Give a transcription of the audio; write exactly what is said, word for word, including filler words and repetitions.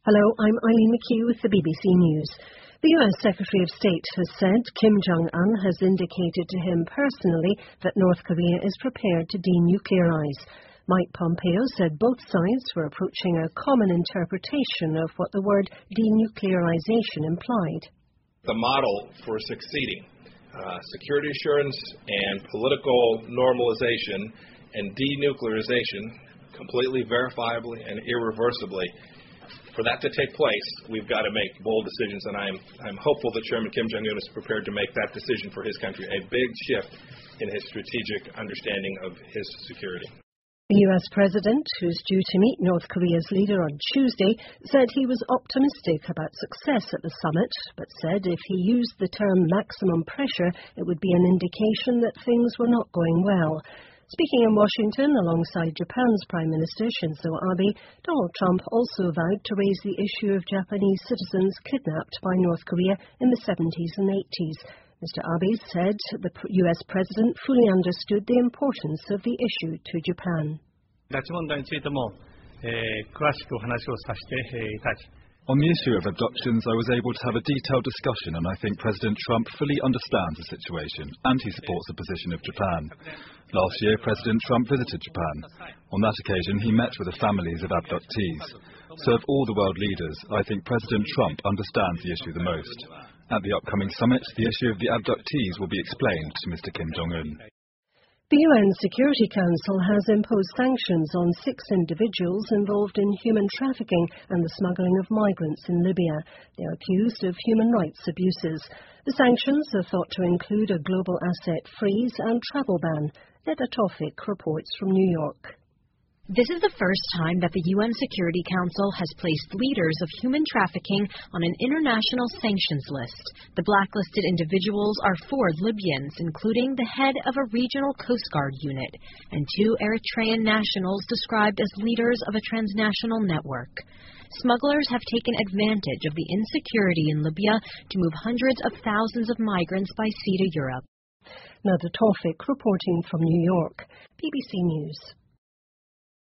Hello, I'm Eileen McHugh with the B B C News. The U S Secretary of State has said Kim Jong-un has indicated to him personally that North Korea is prepared to denuclearize. Mike Pompeo said both sides were approaching a common interpretation of what the word denuclearization implied. The model for succeeding, uh, security assurance and political normalization and denuclearization, completely verifiably and irreversibly. For that to take place, we've got to make bold decisions, and I'm, I'm hopeful that Chairman Kim Jong-un is prepared to make that decision for his country, a big shift in his strategic understanding of his security. The U S president, who's due to meet North Korea's leader on Tuesday, said he was optimistic about success at the summit, but said if he used the term maximum pressure, it would be an indication that things were not going well. Speaking in Washington alongside Japan's Prime Minister Shinzo Abe, Donald Trump also vowed to raise the issue of Japanese citizens kidnapped by North Korea in the seventies and eighties. Mister Abe said the U S president fully understood the importance of the issue to Japan. On the issue of abductions, I was able to have a detailed discussion, and I think President Trump fully understands the situation, and he supports the position of Japan. Last year, President Trump visited Japan. On that occasion, he met with the families of abductees. So of all the world leaders, I think President Trump understands the issue the most. At the upcoming summit, the issue of the abductees will be explained to Mister Kim Jong-un. The U N Security Council has imposed sanctions on six individuals involved in human trafficking and the smuggling of migrants in Libya. They are accused of human rights abuses. The sanctions are thought to include a global asset freeze and travel ban. Neda Tawfik reports from New York. This is the first time that the U N Security Council has placed leaders of human trafficking on an international sanctions list. The blacklisted individuals are four Libyans, including the head of a regional Coast Guard unit, and two Eritrean nationals described as leaders of a transnational network. Smugglers have taken advantage of the insecurity in Libya to move hundreds of thousands of migrants by sea to Europe. Neda Tawfik reporting from New York. B B C News.